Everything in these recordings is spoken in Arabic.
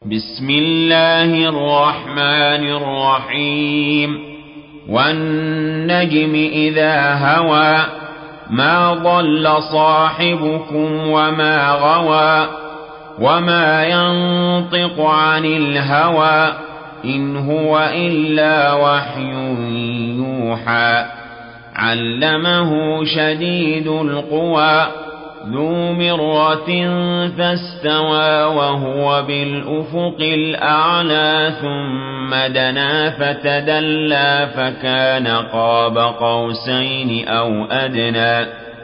بسم الله الرحمن الرحيم والنجم إذا هوى ما ضل صاحبكم وما غوى وما ينطق عن الهوى إن هو إلا وحي يوحى علمه شديد القوى ذو مرة فاستوى وهو بالأفق الأعلى ثم دنا فتدلى فكان قاب قوسين أو أدنى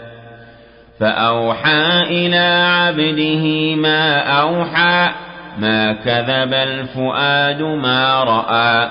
فأوحى إلى عبده ما أوحى ما كذب الفؤاد ما رأى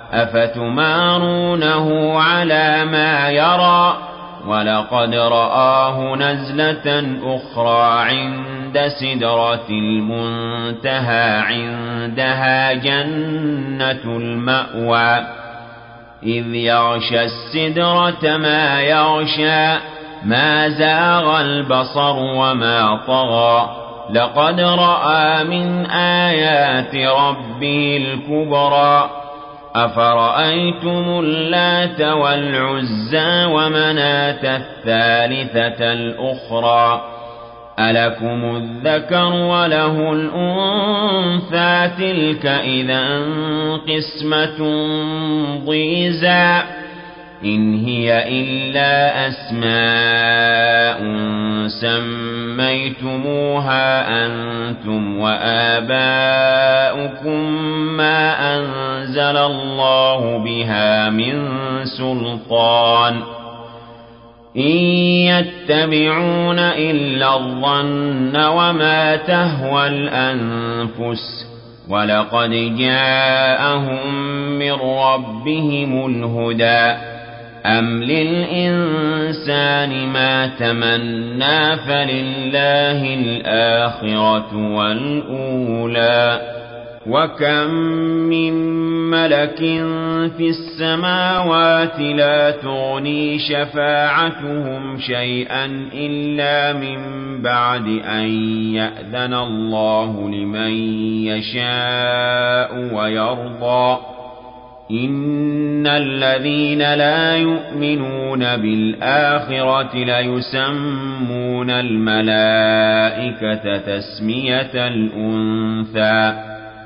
أفتمارونه على ما يرى ولقد رآه نزلة أخرى عند سدرة المنتهى عندها جنة المأوى إذ يغشى السدرة ما يغشى ما زاغ البصر وما طغى لقد رأى من آيات ربه الكبرى أفرأيتم اللات والعزى ومناة الثالثة الأخرى ألكم الذكر وله الأنثى تلك إذا قسمة ضيزى إن هي إلا أسماء سميتموها أنتم وآباؤكم ما أنزل الله بها من سلطان إن يتبعون إلا الظن وما تهوى الأنفس ولقد جاءهم من ربهم الهدى أم للإنسان ما تمنى فلله الآخرة والأولى وكم من ملك في السماوات لا تغني شفاعتهم شيئا إلا من بعد أن يأذن الله لمن يشاء ويرضى إن الذين لا يؤمنون بالآخرة ليسمون الملائكة تسمية الأنثى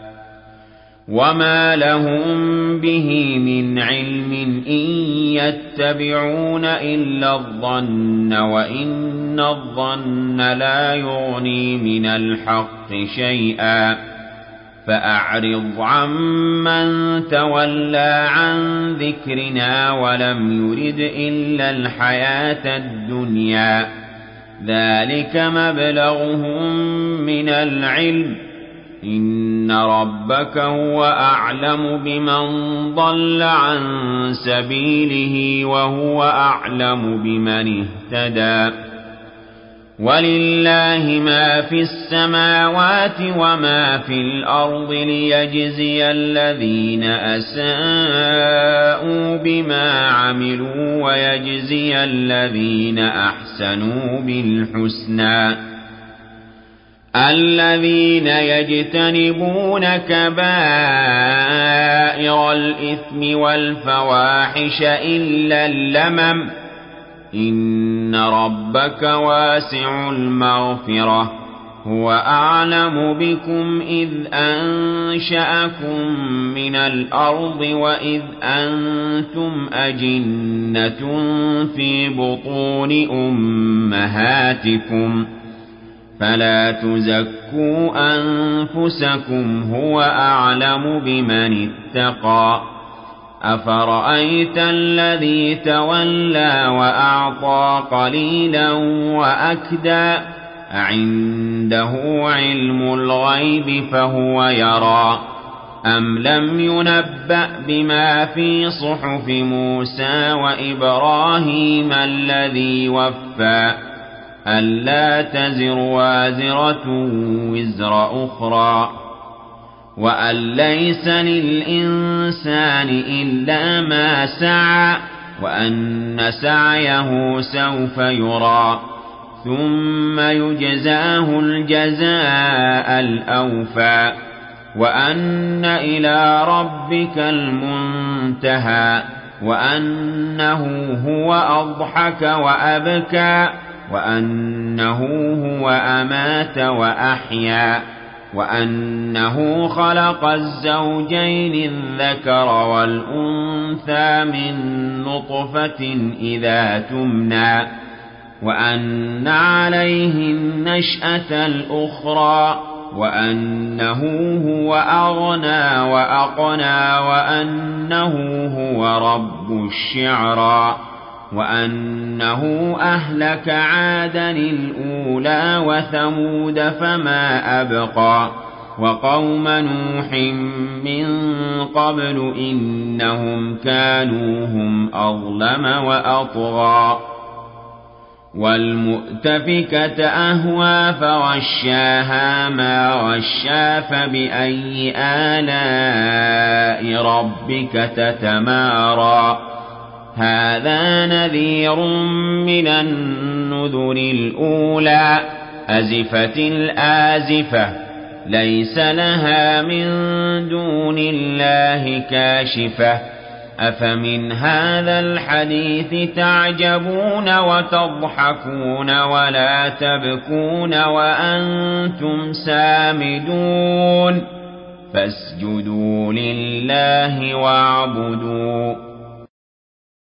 وما لهم به من علم إن يتبعون إلا الظن وإن الظن لا يغني من الحق شيئا فأعرض عمن تولى عن ذكرنا ولم يرد إلا الحياة الدنيا ذلك مبلغهم من العلم إن ربك هو أعلم بمن ضل عن سبيله وهو أعلم بمن اهتدى ولله ما في السماوات وما في الأرض ليجزي الذين أساءوا بما عملوا ويجزي الذين أحسنوا بالحسنى الذين يجتنبون كبائر الإثم والفواحش إلا اللمم إن ربك واسع المغفرة هو أعلم بكم إذ أنشأكم من الأرض وإذ أنتم أجنة في بطون أمهاتكم فلا تزكوا أنفسكم هو أعلم بمن اتقى أفرأيت الذي تولى وأعطى قليلا وأكدى أعنده علم الغيب فهو يرى أم لم ينبأ بما في صحف موسى وإبراهيم الذي وفى ألا تزر وازرة وزر أخرى وأن ليس للإنسان إلا ما سعى وأن سعيه سوف يرى ثم يجزاه الجزاء الأوفى وأن إلى ربك المنتهى وأنه هو أضحك وأبكى وأنه هو أمات وأحيا وأنه خلق الزوجين الذكر والأنثى من نطفة إذا تمنى وأن عليه النشأة الأخرى وأنه هو أغنى وأقنى وأنه هو رب الشعرى وأنه أهلك عادا الأولى وثمود فما أبقى وقوم نوح من قبل إنهم كانوا هم أظلم وأطغى والمؤتفكة أهوى فغشاها ما غشا فبأي آلاء ربك تتمارى هذا نذير من النذر الأولى أزفت الآزفة ليس لها من دون الله كاشفة أفمن هذا الحديث تعجبون وتضحكون ولا تبكون وأنتم سامدون فاسجدوا لله واعبدوا